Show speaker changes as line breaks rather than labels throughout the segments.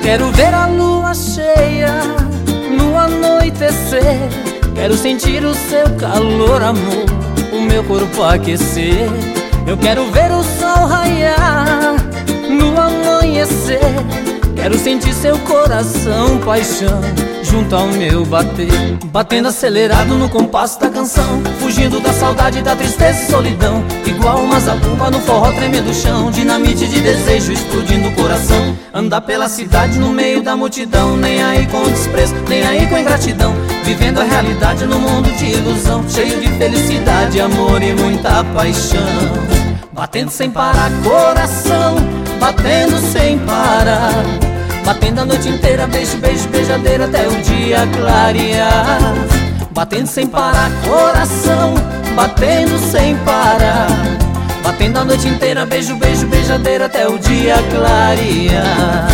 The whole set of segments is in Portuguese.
quero ver a lua cheia no anoitecer. Quero sentir o seu calor, amor, o meu corpo aquecer. Eu quero ver o sol raiar no amanhecer. Quero sentir seu coração, paixão, junto ao meu bater. Batendo acelerado no compasso da canção, fugindo da saudade, da tristeza e solidão. Igual uma zabumba no forró tremendo o chão, dinamite de desejo explodindo o coração. Andar pela cidade no meio da multidão, nem aí com desprezo, nem aí com ingratidão. Vivendo a realidade no mundo de ilusão, cheio de felicidade, amor e muita paixão. Batendo sem parar coração, batendo sem parar. Batendo a noite inteira, beijo, beijo, beijadeira até o dia clarear. Batendo sem parar coração, batendo sem parar. Batendo a noite inteira, beijo, beijo, beijadeira até o dia clarear.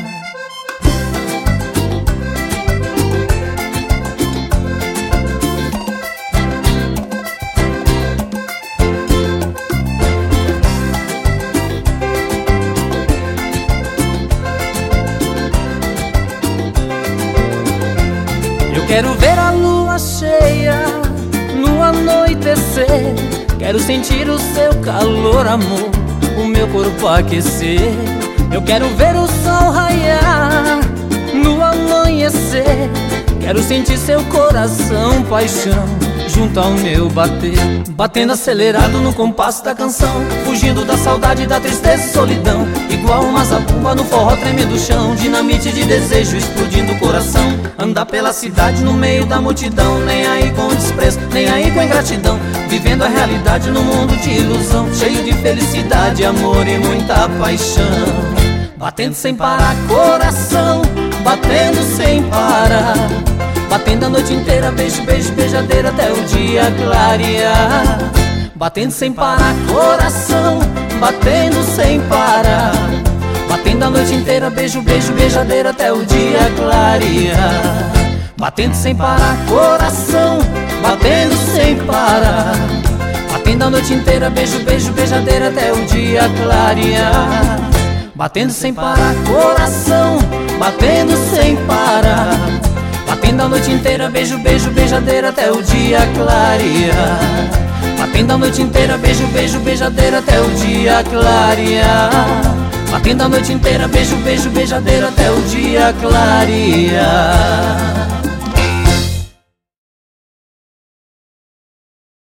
Eu quero ver a lua cheia no anoitecer. Quero sentir o seu calor, amor, o meu corpo aquecer. Eu quero ver o sol raiar no amanhecer. Quero sentir seu coração, paixão, junto ao meu bater. Batendo acelerado no compasso da canção, fugindo da saudade, da tristeza e solidão. Igual uma zabumba no forró tremendo o chão, dinamite de desejo explodindo o coração. Andar pela cidade no meio da multidão, nem aí com desprezo, nem aí com ingratidão. Vivendo a realidade no mundo de ilusão, cheio de felicidade, amor e muita paixão. Batendo sem parar coração, batendo sem parar. Batendo a noite inteira, beijo, beijo, beijadeira até o dia clarear. Batendo sem parar coração, batendo sem parar. Batendo a noite inteira, beijo, beijo, beijadeira até o dia clarear. Batendo sem parar coração, batendo sem parar. Batendo a noite inteira, beijo, beijo, beijadeira até o dia clarear. Batendo sem parar coração, batendo sem parar. Batendo a noite inteira, beijo, beijo, beijadeira até o dia clarear. Batendo a noite inteira, beijo, beijo, beijadeira até o dia clarear. Batendo a noite inteira, beijo, beijo, beijadeira até o dia clarear.